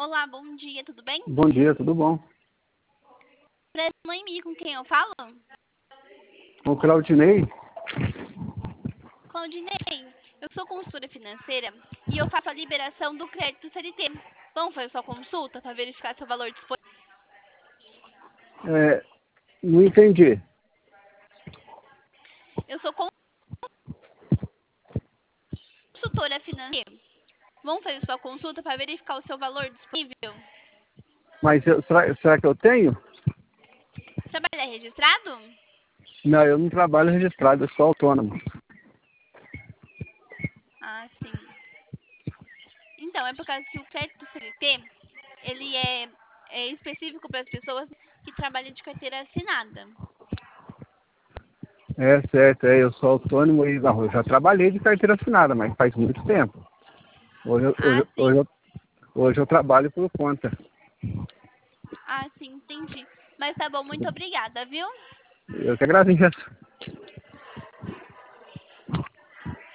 Olá, bom dia, tudo bem? Bom dia, tudo bom? Prestou em mim com quem eu falo? Com o Claudinei? Claudinei, eu sou consultora financeira e eu faço a liberação do crédito CLT. Vamos fazer sua consulta para verificar seu valor disponível? Não entendi. Eu sou consultora financeira. Vamos fazer sua consulta para verificar o seu valor disponível? Mas será que eu tenho? Trabalho é registrado? Não, eu não trabalho registrado, eu sou autônomo. Ah, sim. Então, é por causa que o crédito CLT, ele é específico para as pessoas que trabalham de carteira assinada. É certo, eu sou autônomo e não, eu já trabalhei de carteira assinada, mas faz muito tempo. Hoje, eu- Ah, hoje, hoje, sim. eu- hoje eu trabalho por conta. Ah, sim, entendi. Mas tá bom, muito obrigada, viu? Eu que agradeço.